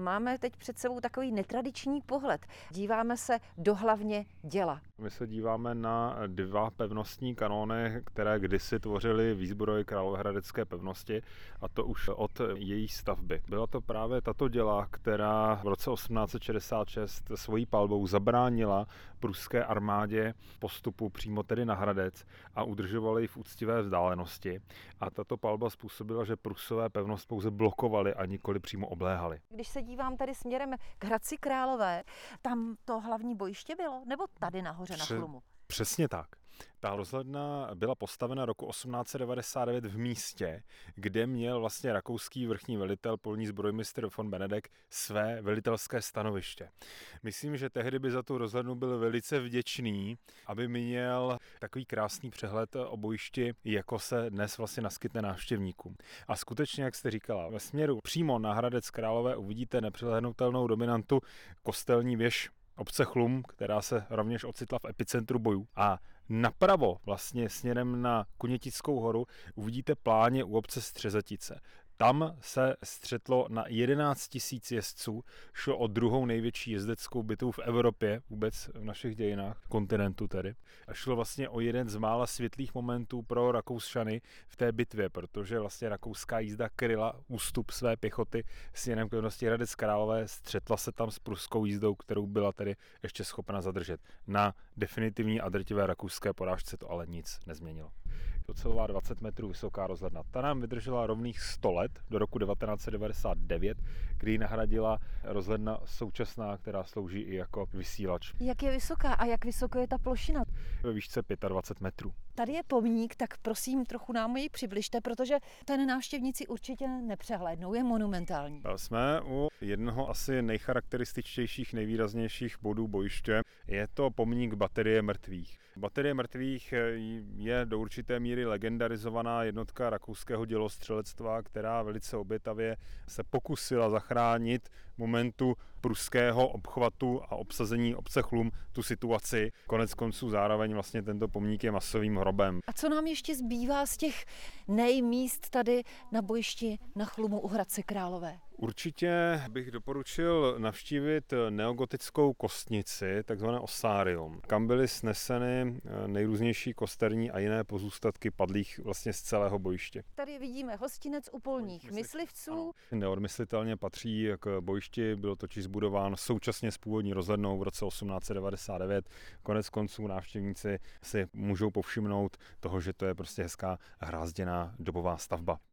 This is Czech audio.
máme teď před sebou takový netradiční pohled. Díváme se do hlavně děla. My se díváme na dva pevnostní kanóny, které kdysi tvořily výzbroj královéhradecké pevnosti, a to už od její stavby. Byla to právě tato děla, která v roce 1866 svojí palbou zabránila pruské armádě postupu přímo tedy na Hradec a udržovala ji v úctivé vzdálenosti. A tato palba způsobila, že Prusové pevnost pouze blokovali a nikoli přímo obléhali. Když se dívám tady směrem k Hradci Králové, tam to hlavní bojiště bylo? Nebo tady nahoře na Chlumu? Přesně tak. Ta rozhledna byla postavena roku 1899 v místě, kde měl vlastně rakouský vrchní velitel, polní zbrojmistr von Benedek, své velitelské stanoviště. Myslím, že tehdy by za tu rozhlednu byl velice vděčný, aby měl takový krásný přehled o bojišti, jako se dnes vlastně naskytne návštěvníkům. A skutečně, jak jste říkala, ve směru přímo na Hradec Králové uvidíte nepřehlédnutelnou dominantu kostelní věž obce Chlum, která se rovněž ocitla v epicentru bojů. A napravo, vlastně směrem na Kunětickou horu, uvidíte pláně u obce Střezetice. Tam se střetlo na 11 000 jezdců, šlo o druhou největší jezdeckou bitvu v Evropě, vůbec v našich dějinách, kontinentu tedy. A šlo vlastně o jeden z mála světlých momentů pro Rakoušany v té bitvě, protože vlastně rakouská jízda kryla ústup své pěchoty směrem k pevnosti Hradec Králové, střetla se tam s pruskou jízdou, kterou byla tedy ještě schopna zadržet. Na definitivní a drtivé rakouské porážce to ale nic nezměnilo. Docelová 20 metrů vysoká rozhledna. Ta nám vydržela rovných 100 let, do roku 1999, kdy ji nahradila rozhledna současná, která slouží i jako vysílač. Jak je vysoká a jak vysoko je ta plošina? Ve výšce 25 metrů. Tady je pomník, tak prosím, trochu nám ji přibližte, protože ten návštěvníci určitě nepřehlédnou, je monumentální. Jsme u jednoho asi nejcharakterističtějších, nejvýraznějších bodů bojiště. Je to pomník Baterie mrtvých. Baterie mrtvých je do určité míry legendarizovaná jednotka rakouského dělostřelectva, která velice obětavě se pokusila zachránit momentu pruského obchvatu a obsazení obce Chlum tu situaci. Konec konců zároveň vlastně tento pomník je masovým hrobem. A co nám ještě zbývá z těch nejmíst tady na bojišti na Chlumu u Hradce Králové? Určitě bych doporučil navštívit neogotickou kostnici, takzvané osárium, kam byly sneseny nejrůznější kosterní a jiné pozůstatky padlých vlastně z celého bojiště. Tady vidíme hostinec u polních myslivců. Neodmyslitelně patří k bojišti, bylo totiž zbudován současně s původní rozhlednou v roce 1899. Konec konců návštěvníci si můžou povšimnout toho, že to je prostě hezká hrázděná dobová stavba.